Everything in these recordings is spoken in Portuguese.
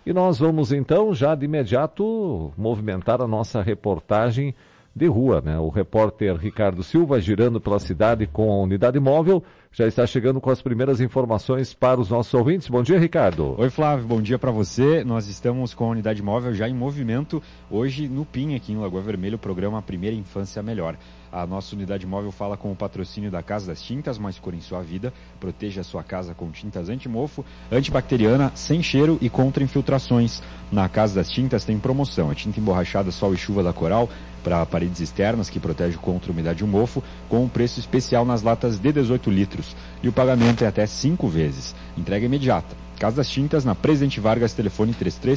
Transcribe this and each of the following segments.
E nós vamos então já de imediato movimentar a nossa reportagem de rua, né? O repórter Ricardo Silva, girando pela cidade com a unidade móvel, já está chegando com as primeiras informações para os nossos ouvintes. Bom dia, Ricardo. Oi, Flávio, bom dia para você. Nós estamos com a unidade móvel já em movimento hoje no PIN, aqui em Lagoa Vermelha, o programa Primeira Infância Melhor. A nossa unidade móvel fala com o patrocínio da Casa das Tintas, mais cor em sua vida. Proteja a sua casa com tintas anti-mofo, antibacteriana, sem cheiro e contra infiltrações. Na Casa das Tintas tem promoção. A tinta emborrachada Sol e Chuva da Coral para paredes externas, que protege contra umidade e mofo, com um preço especial nas latas de 18 litros. E o pagamento é até 5 vezes. Entrega imediata. Casa das Tintas, na Presidente Vargas, telefone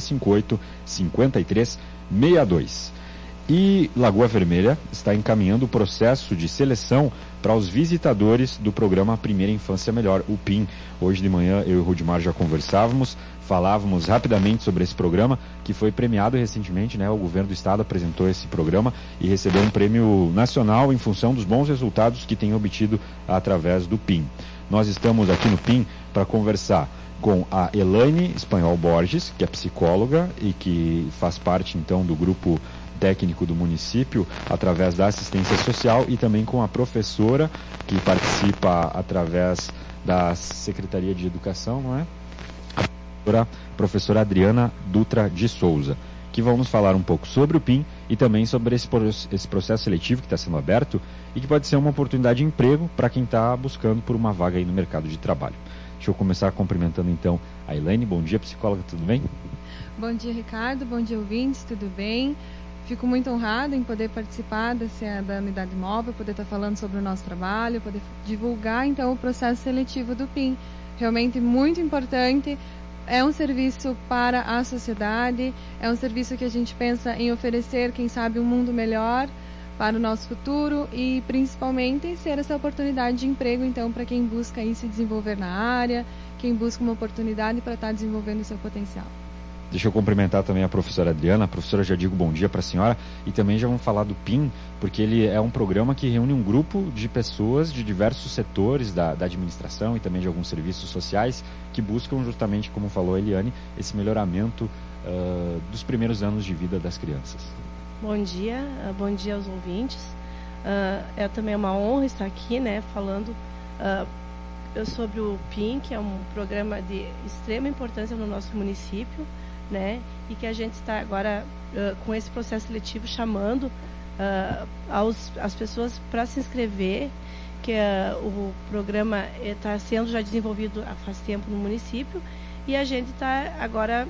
3358-5362. E Lagoa Vermelha está encaminhando o processo de seleção para os visitadores do programa Primeira Infância Melhor, o PIN. Hoje de manhã eu e o Rudimar já falávamos rapidamente sobre esse programa, que foi premiado recentemente, né? O governo do estado apresentou esse programa e recebeu um prêmio nacional em função dos bons resultados que tem obtido através do PIN. Nós estamos aqui no PIN para conversar com a Elaine Espanhol Borges, que é psicóloga e que faz parte então do grupo técnico do município através da assistência social, e também com a professora que participa através da Secretaria de Educação, não é? A professora Adriana Dutra de Souza, que vão nos falar um pouco sobre o PIN e também sobre esse processo seletivo que está sendo aberto e que pode ser uma oportunidade de emprego para quem está buscando por uma vaga aí no mercado de trabalho. Deixa eu começar cumprimentando então a Elaine. Bom dia, psicóloga, tudo bem? Bom dia, Ricardo. Bom dia, ouvintes, tudo bem? Fico muito honrada em poder participar da unidade móvel, poder estar falando sobre o nosso trabalho, poder divulgar então o processo seletivo do PIN. Realmente muito importante, é um serviço para a sociedade, é um serviço que a gente pensa em oferecer, quem sabe, um mundo melhor para o nosso futuro e principalmente ser essa oportunidade de emprego então para quem busca aí se desenvolver na área, quem busca uma oportunidade para estar desenvolvendo o seu potencial. Deixa eu cumprimentar também a professora Adriana. A professora, já digo bom dia para a senhora, e também já vamos falar do PIN, porque ele é um programa que reúne um grupo de pessoas de diversos setores da administração e também de alguns serviços sociais que buscam justamente, como falou a Eliane, esse melhoramento dos primeiros anos de vida das crianças. Bom dia aos ouvintes. É também uma honra estar aqui, né, falando sobre o PIN, que é um programa de extrema importância no nosso município, né, e que a gente está agora com esse processo seletivo chamando as pessoas para se inscrever, que o programa está sendo já desenvolvido há faz tempo no município, e a gente está agora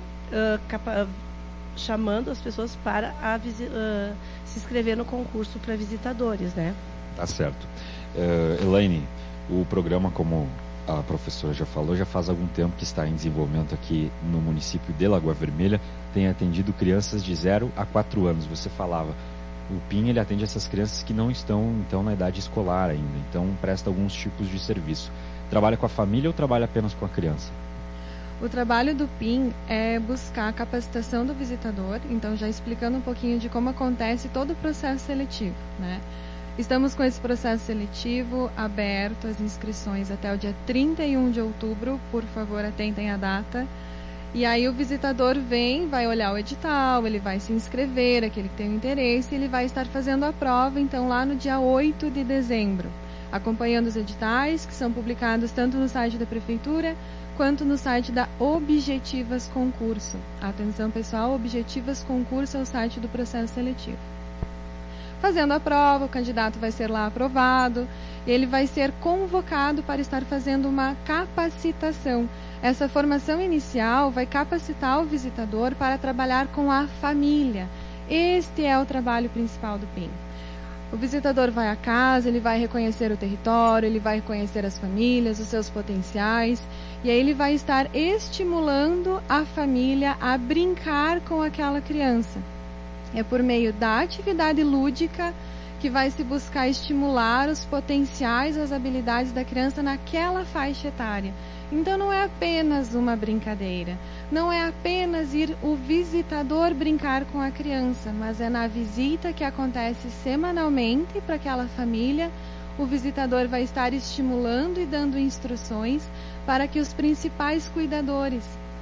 chamando as pessoas para se inscrever no concurso para visitadores, né? Tá certo. Elaine, o programa, como a professora já falou, já faz algum tempo que está em desenvolvimento aqui no município de Lagoa Vermelha, tem atendido crianças de 0 a 4 anos. Você falava, o PIN ele atende essas crianças que não estão então na idade escolar ainda, então presta alguns tipos de serviço. Trabalha com a família ou trabalha apenas com a criança? O trabalho do PIN é buscar a capacitação do visitador, então já explicando um pouquinho de como acontece todo o processo seletivo, né? Estamos com esse processo seletivo aberto, as inscrições até o dia 31 de outubro, por favor atentem a data. E aí o visitador vai olhar o edital, ele vai se inscrever, aquele que tem o interesse, ele vai estar fazendo a prova, então lá no dia 8 de dezembro, acompanhando os editais que são publicados tanto no site da Prefeitura, quanto no site da Objetivas Concurso. Atenção pessoal, Objetivas Concurso é o site do processo seletivo. Fazendo a prova, o candidato vai ser lá aprovado, ele vai ser convocado para estar fazendo uma capacitação. Essa formação inicial vai capacitar o visitador para trabalhar com a família. Este é o trabalho principal do PIN. O visitador vai à casa, ele vai reconhecer o território, ele vai reconhecer as famílias, os seus potenciais, e aí ele vai estar estimulando a família a brincar com aquela criança. É por meio da atividade lúdica que vai se buscar estimular os potenciais, as habilidades da criança naquela faixa etária. Então não é apenas uma brincadeira, não é apenas ir o visitador brincar com a criança, mas é na visita que acontece semanalmente para aquela família, o visitador vai estar estimulando e dando instruções para que os principais cuidadores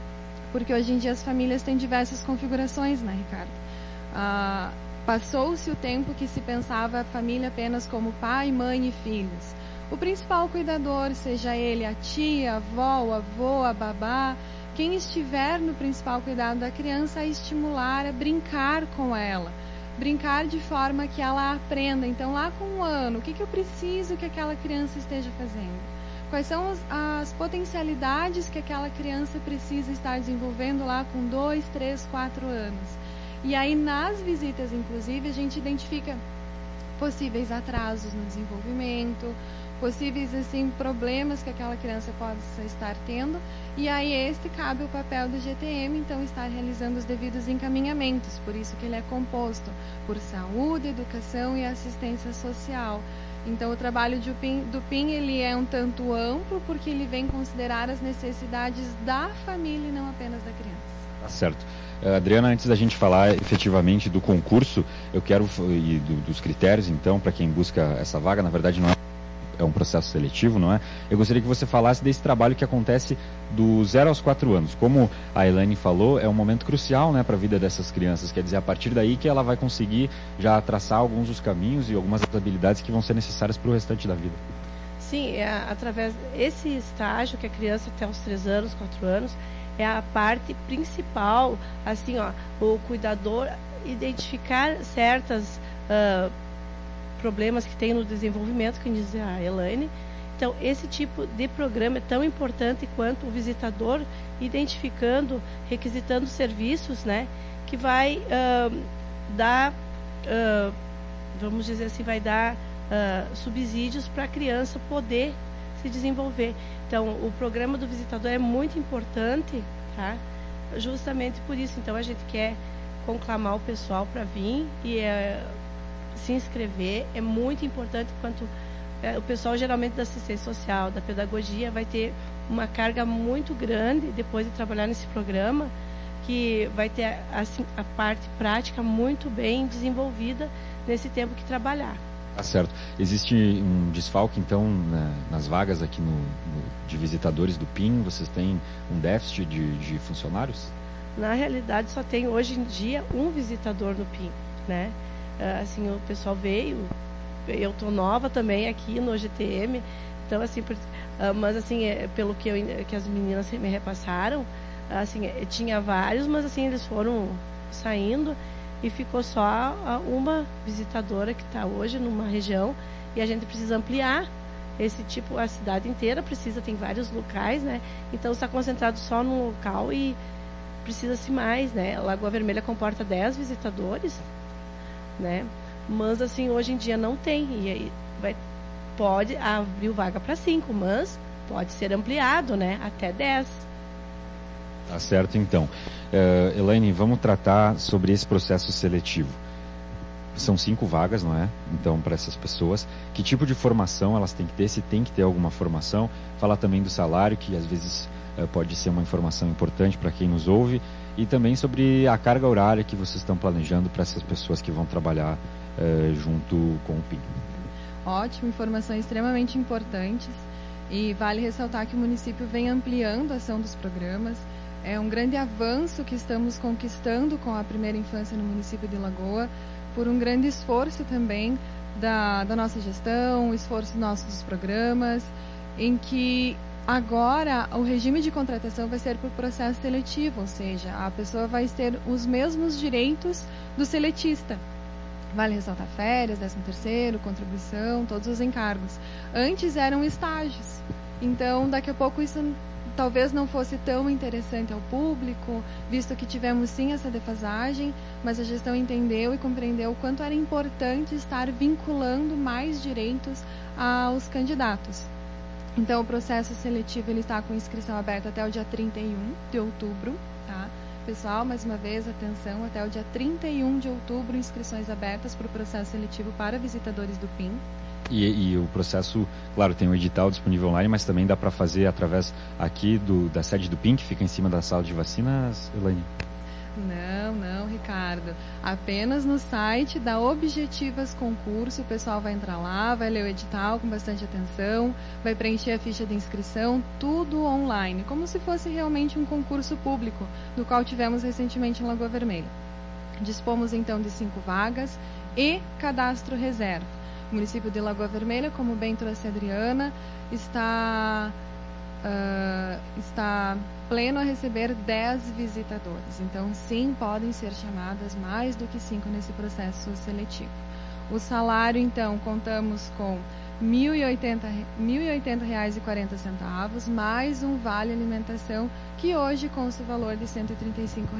porque hoje em dia as famílias têm diversas configurações, né, Ricardo? Passou-se o tempo que se pensava a família apenas como pai, mãe e filhos. O principal cuidador, seja ele a tia, a avó, o avô, a babá, quem estiver no principal cuidado da criança, a estimular, a brincar com ela. Brincar de forma que ela aprenda. Então, lá com 1 ano, o que eu preciso que aquela criança esteja fazendo? Quais são as potencialidades que aquela criança precisa estar desenvolvendo lá com 2, 3, 4 anos? E aí, nas visitas, inclusive, a gente identifica possíveis atrasos no desenvolvimento, possíveis, assim, problemas que aquela criança possa estar tendo. E aí, cabe o papel do GTM, então, estar realizando os devidos encaminhamentos. Por isso que ele é composto por saúde, educação e assistência social. Então, o trabalho do PIN ele é um tanto amplo, porque ele vem considerar as necessidades da família e não apenas da criança. Tá certo. Adriana, antes da gente falar efetivamente do concurso, eu quero, e dos critérios, então, para quem busca essa vaga, na verdade não é um processo seletivo, não é? Eu gostaria que você falasse desse trabalho que acontece do 0 aos 4 anos. Como a Elaine falou, é um momento crucial, né, para a vida dessas crianças. Quer dizer, a partir daí que ela vai conseguir já traçar alguns dos caminhos e algumas das habilidades que vão ser necessárias para o restante da vida. Sim, através desse estágio que a criança até os 3 anos, 4 anos, é a parte principal, assim, o cuidador identificar certas problemas que tem no desenvolvimento, que diz a Elaine. Então, esse tipo de programa é tão importante quanto o visitador identificando, requisitando serviços, né, que vai dar, vamos dizer assim, vai dar subsídios para a criança poder se desenvolver. Então, o programa do visitador é muito importante, tá? Justamente por isso. Então, a gente quer conclamar o pessoal para vir e se inscrever. É muito importante, quanto o pessoal geralmente da assistência social, da pedagogia, vai ter uma carga muito grande depois de trabalhar nesse programa, que vai ter assim, a parte prática muito bem desenvolvida nesse tempo que trabalhar. Tá certo. Existe um desfalque, então, nas vagas aqui de visitadores do PIN? Vocês têm um déficit de funcionários? Na realidade, só tem hoje em dia um visitador no PIN, né? Assim, o pessoal veio, eu tô nova também aqui no GTM, então, assim, mas assim, pelo que as meninas me repassaram, assim, tinha vários, mas assim, eles foram saindo, e ficou só uma visitadora que está hoje numa região, e a gente precisa ampliar esse tipo, a cidade inteira precisa, tem vários locais, né? Então está concentrado só num local e precisa-se mais, né? Lagoa Vermelha comporta 10 visitadores, né? Mas assim, hoje em dia não tem, e aí pode abrir vaga para 5, mas pode ser ampliado, né? Até 10. Tá certo, então. Elaine, vamos tratar sobre esse processo seletivo. São 5 vagas, não é? Então, para essas pessoas, que tipo de formação elas têm que ter? Se tem que ter alguma formação? Falar também do salário, que às vezes pode ser uma informação importante para quem nos ouve. E também sobre a carga horária que vocês estão planejando para essas pessoas que vão trabalhar junto com o PIN. Ótimo, informações extremamente importantes. E vale ressaltar que o município vem ampliando a ação dos programas. É um grande avanço que estamos conquistando com a primeira infância no município de Lagoa, por um grande esforço também da nossa gestão, o esforço nosso dos programas, em que agora o regime de contratação vai ser por processo seletivo, ou seja, a pessoa vai ter os mesmos direitos do seletista. Vale ressaltar férias, 13º, contribuição, todos os encargos. Antes eram estágios, então daqui a pouco isso talvez não fosse tão interessante ao público, visto que tivemos sim essa defasagem, mas a gestão entendeu e compreendeu o quanto era importante estar vinculando mais direitos aos candidatos. Então, o processo seletivo ele está com inscrição aberta até o dia 31 de outubro, tá? Pessoal, mais uma vez, atenção, até o dia 31 de outubro, inscrições abertas para o processo seletivo para visitadores do PIN. E o processo, claro, tem o edital disponível online, mas também dá para fazer através aqui da sede do PIN, que fica em cima da sala de vacinas, Elaine? Não, Ricardo. Apenas no site da Objetivas Concurso, o pessoal vai entrar lá, vai ler o edital com bastante atenção, vai preencher a ficha de inscrição, tudo online, como se fosse realmente um concurso público, do qual tivemos recentemente em Lagoa Vermelha. Dispomos então de 5 vagas e cadastro reserva. O município de Lagoa Vermelha, como bem trouxe a Adriana, está pleno a receber 10 visitadores. Então, sim, podem ser chamadas mais do que 5 nesse processo seletivo. O salário, então, contamos com R$ 1.080,40, mais um vale alimentação, que hoje consta o valor de R$ 135.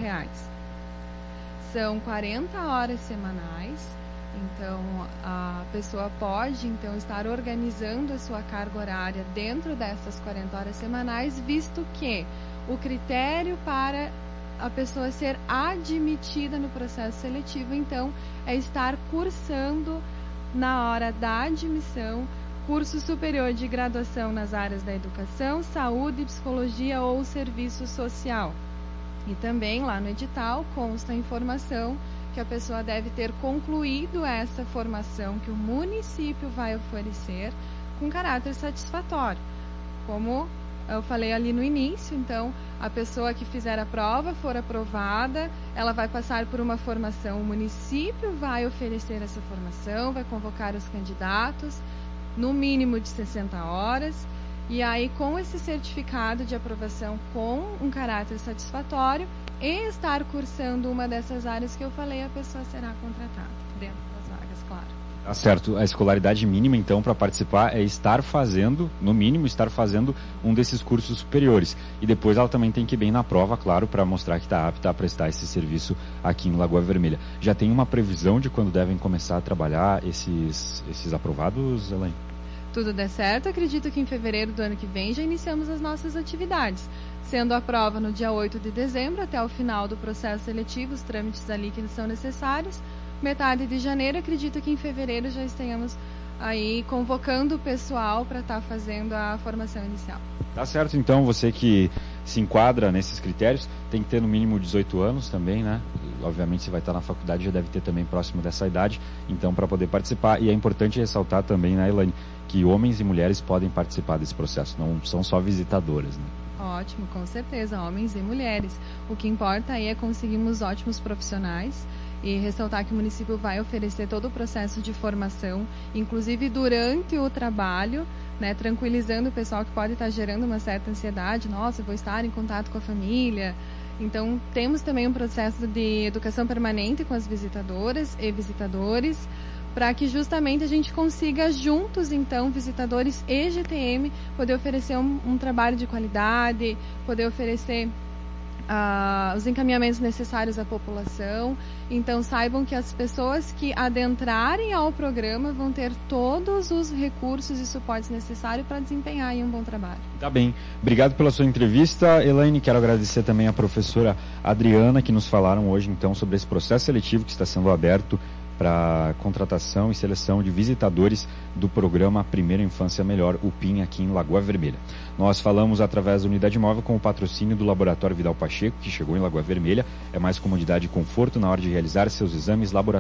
São 40 horas semanais. Então, a pessoa pode então estar organizando a sua carga horária dentro dessas 40 horas semanais, visto que o critério para a pessoa ser admitida no processo seletivo, então, é estar cursando na hora da admissão curso superior de graduação nas áreas da educação, saúde, psicologia ou serviço social. E também lá no edital consta a informação que a pessoa deve ter concluído essa formação que o município vai oferecer com caráter satisfatório. Como eu falei ali no início, então, a pessoa que fizer a prova, for aprovada, ela vai passar por uma formação, o município vai oferecer essa formação, vai convocar os candidatos, no mínimo de 60 horas, e aí com esse certificado de aprovação com um caráter satisfatório, e estar cursando uma dessas áreas que eu falei, a pessoa será contratada dentro das vagas, claro. Tá certo. A escolaridade mínima, então, para participar é estar fazendo, no mínimo, estar fazendo um desses cursos superiores. E depois ela também tem que ir bem na prova, claro, para mostrar que está apta a prestar esse serviço aqui em Lagoa Vermelha. Já tem uma previsão de quando devem começar a trabalhar esses aprovados, Elaine? Tudo der certo, acredito que em fevereiro do ano que vem já iniciamos as nossas atividades, sendo a prova no dia 8 de dezembro até o final do processo seletivo, os trâmites ali que são necessários. Metade de janeiro, acredito que em fevereiro já estejamos aí convocando o pessoal para estar fazendo a formação inicial. Tá certo, então, você que se enquadra nesses critérios, tem que ter no mínimo 18 anos também, né? Obviamente, se vai estar na faculdade, já deve ter também próximo dessa idade, então, para poder participar. E é importante ressaltar também, né, Elaine, que homens e mulheres podem participar desse processo, não são só visitadoras, né? Ótimo, com certeza, homens e mulheres. O que importa aí é conseguirmos ótimos profissionais e ressaltar que o município vai oferecer todo o processo de formação, inclusive durante o trabalho, né, tranquilizando o pessoal que pode estar gerando uma certa ansiedade. Nossa, eu vou estar em contato com a família. Então, temos também um processo de educação permanente com as visitadoras e visitadores, para que justamente a gente consiga juntos, então, visitadores e GTM, poder oferecer um trabalho de qualidade, poder oferecer os encaminhamentos necessários à população. Então, saibam que as pessoas que adentrarem ao programa vão ter todos os recursos e suportes necessários para desempenhar aí um bom trabalho. Tá bem. Obrigado pela sua entrevista, Elaine. Quero agradecer também à professora Adriana, que nos falaram hoje, então, sobre esse processo seletivo que está sendo aberto para contratação e seleção de visitadores do programa Primeira Infância Melhor, o PIN, aqui em Lagoa Vermelha. Nós falamos através da unidade móvel com o patrocínio do Laboratório Vidal Pacheco, que chegou em Lagoa Vermelha. É mais comodidade e conforto na hora de realizar seus exames laboratoriais.